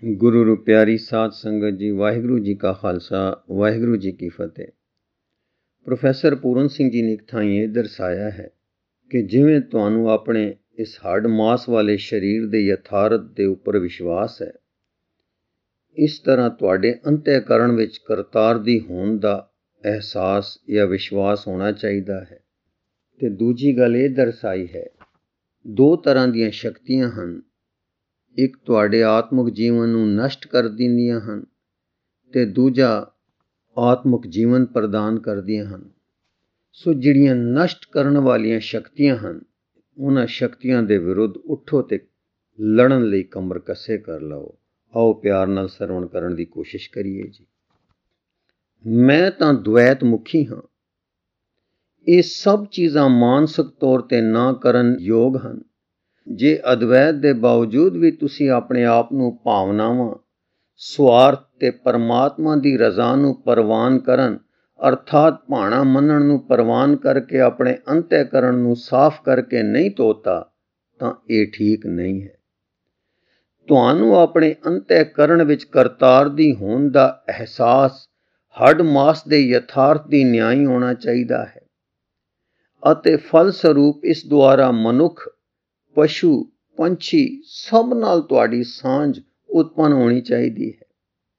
ਗੁਰੂ ਰੂ ਪਿਆਰੀ ਸਾਧ ਸੰਗਤ ਜੀ, ਵਾਹਿਗੁਰੂ ਜੀ ਕਾ ਖਾਲਸਾ, ਵਾਹਿਗੁਰੂ ਜੀ ਕੀ ਫਤਿਹ। ਪ੍ਰੋਫੈਸਰ ਪੂਰਨ ਸਿੰਘ ਜੀ ਨੇ ਇੱਕ ਥਾਂ ਇਹ ਦਰਸਾਇਆ ਹੈ ਕਿ ਜਿਵੇਂ ਤੁਹਾਨੂੰ ਆਪਣੇ ਇਸ ਹੱਡ ਮਾਸ ਵਾਲੇ ਸਰੀਰ ਦੇ ਯਥਾਰਥ ਦੇ ਉੱਪਰ ਵਿਸ਼ਵਾਸ ਹੈ, ਇਸ ਤਰ੍ਹਾਂ ਤੁਹਾਡੇ ਅੰਤःਕਰਣ ਵਿੱਚ ਕਰਤਾਰ ਦੀ ਹੋਂਦ ਦਾ ਅਹਿਸਾਸ ਜਾਂ ਵਿਸ਼ਵਾਸ ਹੋਣਾ ਚਾਹੀਦਾ ਹੈ। ਤੇ ਦੂਜੀ ਗੱਲ ਇਹ ਦਰਸਾਈ ਹੈ, ਦੋ ਤਰ੍ਹਾਂ ਦੀਆਂ ਸ਼ਕਤੀਆਂ ਹਨ। ਇੱਕ ਤੁਹਾਡੇ ਆਤਮਿਕ ਜੀਵਨ ਨੂੰ ਨਸ਼ਟ ਕਰ ਦਿੰਦੀਆਂ ਹਨ ਤੇ ਦੂਜਾ ਆਤਮਿਕ ਜੀਵਨ ਪ੍ਰਦਾਨ ਕਰਦੀਆਂ ਹਨ। ਸੋ ਜਿਹੜੀਆਂ ਨਸ਼ਟ ਕਰਨ ਵਾਲੀਆਂ ਸ਼ਕਤੀਆਂ ਹਨ, ਉਹਨਾਂ ਸ਼ਕਤੀਆਂ ਦੇ ਵਿਰੁੱਧ ਉੱਠੋ ਤੇ ਲੜਨ ਲਈ ਕਮਰ ਕੱਸੇ ਕਰ ਲਓ। ਆਓ ਪਿਆਰ ਨਾਲ ਸਰਵਣ ਕਰਨ ਦੀ ਕੋਸ਼ਿਸ਼ ਕਰੀਏ ਜੀ। ਮੈਂ ਤਾਂ ਦ્વੈਤ ਮੁਖੀ ਹਾਂ। ਇਹ ਸਭ ਚੀਜ਼ਾਂ ਮਾਨਸਿਕ ਤੌਰ ਤੇ ਨਾ ਕਰਨ ਯੋਗ ਹਨ। ਜੇ ਅਦਵੈਤ ਦੇ ਬਾਵਜੂਦ ਵੀ ਤੁਸੀਂ ਆਪਣੇ ਆਪ ਨੂੰ ਭਾਵਨਾਵਾਂ, ਸਵਾਰਥ ਤੇ ਪਰਮਾਤਮਾ ਦੀ ਰਜ਼ਾ ਨੂੰ ਪ੍ਰਵਾਨ ਕਰਨ ਅਰਥਾਤ ਭਾਣਾ ਮੰਨਣ ਨੂੰ ਪ੍ਰਵਾਨ ਕਰਕੇ ਆਪਣੇ ਅੰਤःਕਰਣ ਨੂੰ ਸਾਫ਼ ਕਰਕੇ ਨਹੀਂ ਧੋਤਾ, ਤਾਂ ਇਹ ਠੀਕ ਨਹੀਂ ਹੈ। ਤੁਹਾਨੂੰ ਆਪਣੇ ਅੰਤঃਕਰਣ ਵਿੱਚ ਕਰਤਾਰ ਦੀ ਹੋਂਦ ਦਾ ਅਹਿਸਾਸ ਹੱਡ ਮਾਸ ਦੇ ਯਥਾਰਥ ਦੀ ਨਿਆਈ ਹੋਣਾ ਚਾਹੀਦਾ ਹੈ ਅਤੇ ਫਲਸਰੂਪ ਇਸ ਦੁਆਰਾ ਮਨੁੱਖ, ਪਸ਼ੂ, ਪੰਛੀ ਸਭ ਨਾਲ ਤੁਹਾਡੀ ਸਾਂਝ ਉਤਪੰਨ ਹੋਣੀ ਚਾਹੀਦੀ ਹੈ।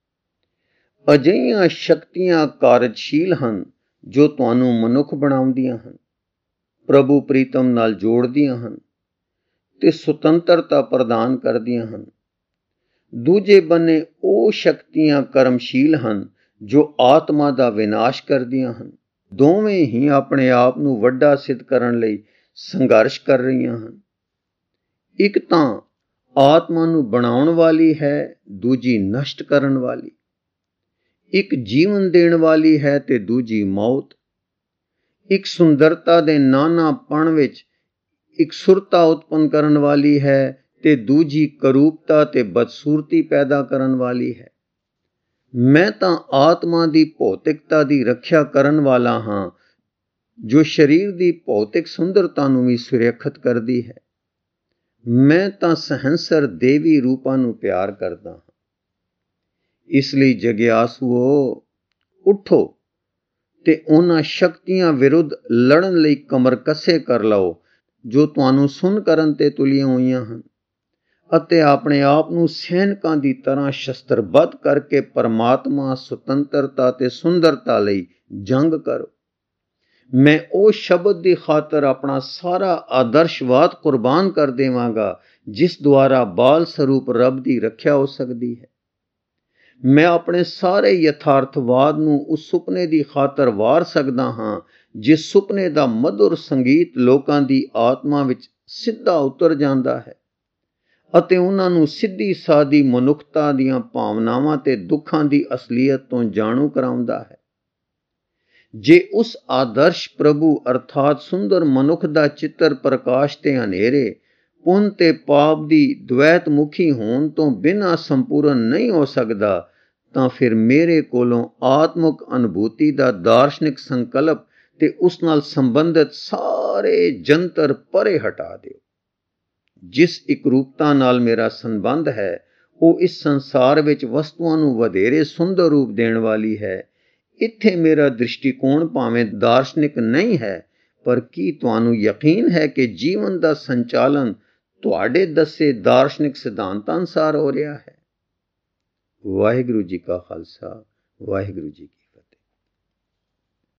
ਅਜਿਹੀਆਂ ਸ਼ਕਤੀਆਂ ਕਾਰਜਸ਼ੀਲ ਹਨ ਜੋ ਤੁਹਾਨੂੰ ਮਨੁੱਖ ਬਣਾਉਂਦੀਆਂ ਹਨ, ਪ੍ਰਭੂ ਪ੍ਰੀਤਮ ਨਾਲ ਜੋੜਦੀਆਂ ਹਨ ਤੇ ਸੁਤੰਤਰਤਾ ਪ੍ਰਦਾਨ ਕਰਦੀਆਂ ਹਨ। ਦੂਜੇ ਬੰਨੇ ਉਹ ਸ਼ਕਤੀਆਂ ਕਰਮਸ਼ੀਲ ਹਨ ਜੋ ਆਤਮਾ ਦਾ ਵਿਨਾਸ਼ ਕਰਦੀਆਂ ਹਨ। ਦੋਵੇਂ ਹੀ ਆਪਣੇ ਆਪ ਨੂੰ ਵੱਡਾ ਸਿੱਧ ਕਰਨ ਲਈ ਸੰਘਰਸ਼ ਕਰ ਰਹੀਆਂ ਹਨ। ਇੱਕ ਤਾਂ ਆਤਮਾ ਨੂੰ ਬਣਾਉਣ ਵਾਲੀ ਹੈ, ਦੂਜੀ ਨਸ਼ਟ ਕਰਨ ਵਾਲੀ। ਇੱਕ ਜੀਵਨ ਦੇਣ ਵਾਲੀ ਹੈ ਤੇ ਦੂਜੀ ਮੌਤ। ਇੱਕ ਸੁੰਦਰਤਾ ਦੇ ਨਾਨਾਪਣ ਵਿੱਚ ਇੱਕ ਸੁਰਤਾ ਉਤਪੰਨ ਕਰਨ ਵਾਲੀ ਹੈ ਤੇ ਦੂਜੀ ਕਰੂਪਤਾ ਤੇ ਬਦਸੂਰਤੀ ਪੈਦਾ ਕਰਨ ਵਾਲੀ ਹੈ। ਮੈਂ ਤਾਂ ਆਤਮਾ ਦੀ ਭੌਤਿਕਤਾ ਦੀ ਰੱਖਿਆ ਕਰਨ ਵਾਲਾ ਹਾਂ, ਜੋ ਸਰੀਰ ਦੀ ਭੌਤਿਕ ਸੁੰਦਰਤਾ ਨੂੰ ਵੀ ਸੁਰੱਖਿਅਤ ਕਰਦੀ ਹੈ। ਮੈਂ ਤਾਂ ਸਹੰਸਰ ਦੇਵੀ ਰੂਪਾਂ ਨੂੰ ਪਿਆਰ ਕਰਦਾ ਹਾਂ। ਇਸ ਲਈ ਜਗਿਆਸੂਓ, ਉੱਠੋ ਤੇ ਉਹਨਾਂ ਸ਼ਕਤੀਆਂ ਵਿਰੁੱਧ ਲੜਨ ਲਈ ਕਮਰ ਕੱਸੇ ਕਰ ਲਓ ਜੋ ਤੁਹਾਨੂੰ ਸੁੰਨ ਕਰਨ ਤੇ ਤੁਲੀਆਂ ਹੋਈਆਂ ਹਨ ਅਤੇ ਆਪਣੇ ਆਪ ਨੂੰ ਸੈਨਿਕਾਂ ਦੀ ਤਰ੍ਹਾਂ ਸ਼ਸਤਰਬੱਧ ਕਰਕੇ ਪਰਮਾਤਮਾ, ਸੁਤੰਤਰਤਾ ਤੇ ਸੁੰਦਰਤਾ ਲਈ ਜੰਗ ਕਰੋ। ਮੈਂ ਉਹ ਸ਼ਬਦ ਦੀ ਖਾਤਰ ਆਪਣਾ ਸਾਰਾ ਆਦਰਸ਼ਵਾਦ ਕੁਰਬਾਨ ਕਰ ਦੇਵਾਂਗਾ ਜਿਸ ਦੁਆਰਾ ਬਾਲ ਸਰੂਪ ਰੱਬ ਦੀ ਰੱਖਿਆ ਹੋ ਸਕਦੀ ਹੈ। ਮੈਂ ਆਪਣੇ ਸਾਰੇ ਯਥਾਰਥਵਾਦ ਨੂੰ ਉਸ ਸੁਪਨੇ ਦੀ ਖਾਤਰ ਵਾਰ ਸਕਦਾ ਹਾਂ ਜਿਸ ਸੁਪਨੇ ਦਾ ਮਧੁਰ ਸੰਗੀਤ ਲੋਕਾਂ ਦੀ ਆਤਮਾ ਵਿੱਚ ਸਿੱਧਾ ਉਤਰ ਜਾਂਦਾ ਹੈ ਅਤੇ ਉਹਨਾਂ ਨੂੰ ਸਿੱਧੀ ਸਾਦੀ ਮਨੁੱਖਤਾ ਦੀਆਂ ਭਾਵਨਾਵਾਂ ਤੇ ਦੁੱਖਾਂ ਦੀ ਅਸਲੀਅਤ ਤੋਂ ਜਾਣੂ ਕਰਾਉਂਦਾ ਹੈ। ਜੇ ਉਸ ਆਦਰਸ਼ ਪ੍ਰਭੂ ਅਰਥਾਤ ਸੁੰਦਰ ਮਨੁੱਖ ਦਾ ਚਿੱਤਰ ਪ੍ਰਕਾਸ਼ ਤੇ ਹਨੇਰੇ, ਪੁੰਨ ਤੇ ਪਾਪ ਦੀ ਦ્વੈਤ ਮੁਖੀ ਹੋਣ ਤੋਂ ਬਿਨਾਂ ਸੰਪੂਰਨ ਨਹੀਂ ਹੋ ਸਕਦਾ, ਤਾਂ ਫਿਰ ਮੇਰੇ ਕੋਲੋਂ ਆਤਮਿਕ ਅਨੁਭੂਤੀ ਦਾ ਦਾਰਸ਼ਨਿਕ ਸੰਕਲਪ ਤੇ ਉਸ ਨਾਲ ਸੰਬੰਧਿਤ ਸਾਰੇ ਜੰਤਰ ਪਰੇ ਹਟਾ ਦਿਓ। ਜਿਸ ਇਕਰੂਪਤਾ ਨਾਲ ਮੇਰਾ ਸੰਬੰਧ ਹੈ, ਉਹ ਇਸ ਸੰਸਾਰ ਵਿੱਚ ਵਸਤੂਆਂ ਨੂੰ ਵਧੇਰੇ ਸੁੰਦਰ ਰੂਪ ਦੇਣ ਵਾਲੀ ਹੈ। ਇੱਥੇ ਮੇਰਾ ਦ੍ਰਿਸ਼ਟੀਕੋਣ ਭਾਵੇਂ ਦਾਰਸ਼ਨਿਕ ਨਹੀਂ ਹੈ, ਪਰ ਕੀ ਤੁਹਾਨੂੰ ਯਕੀਨ ਹੈ ਕਿ ਜੀਵਨ ਦਾ ਸੰਚਾਲਨ ਤੁਹਾਡੇ ਦੱਸੇ ਦਾਰਸ਼ਨਿਕ ਸਿਧਾਂਤਾਂ ਅਨੁਸਾਰ ਹੋ ਰਿਹਾ ਹੈ? ਵਾਹਿਗੁਰੂ ਜੀ ਕਾ ਖਾਲਸਾ, ਵਾਹਿਗੁਰੂ ਜੀ ਕੀ